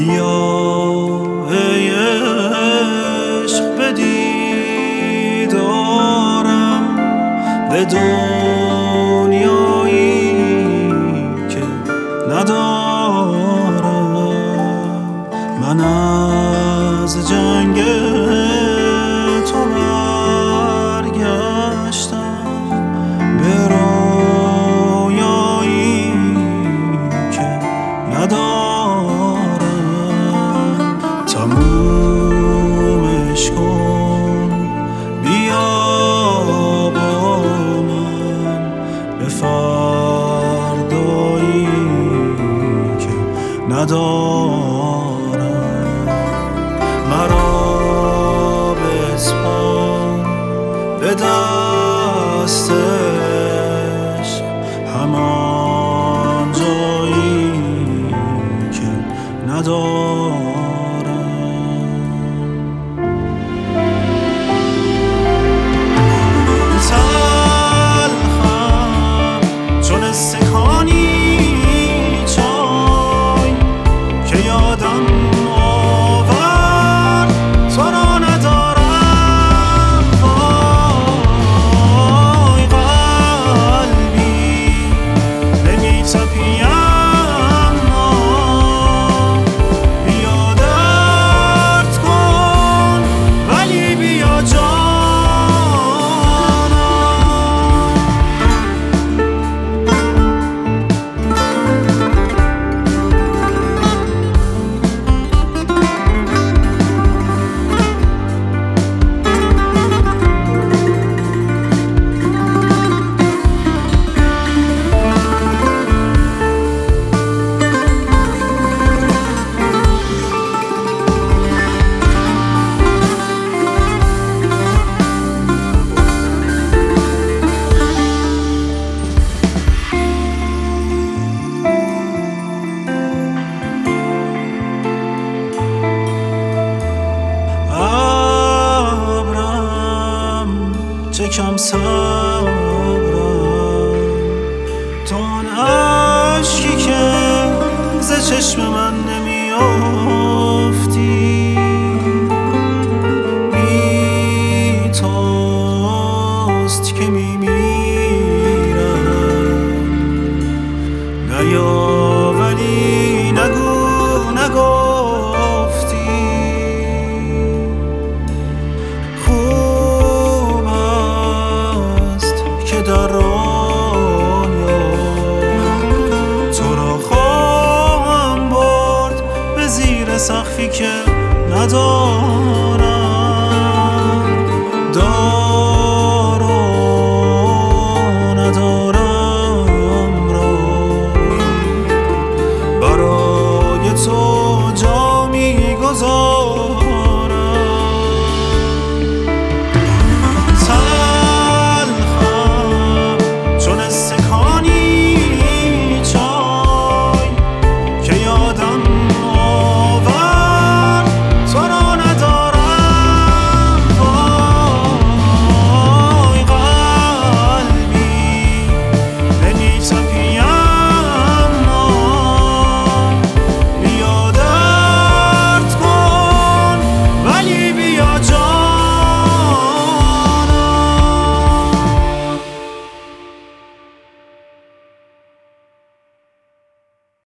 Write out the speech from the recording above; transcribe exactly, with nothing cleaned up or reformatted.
بیا ای عشق به دیدارم، به دنیایی که ندارم. من از جنگ تو برگشتم به رویایی که ندارم. تمومش کن، بیا با من به فردایی که ندارم. مرا بسپار به دستش، همان جایی که ندارم. تلخم چون استکانی چای که یادم آورد تو را ندارم. وای قلبی نمی‌تپی اما بیا درد کن، ولی بیا جانم. چه کم صبرم تو آن اشکی که ز چشم من نمیافتی. بی توست که میمیرم. نیا ولی نگو نگفتی. در رویا تو را خواهم برد به زیر سقفی که ندارم.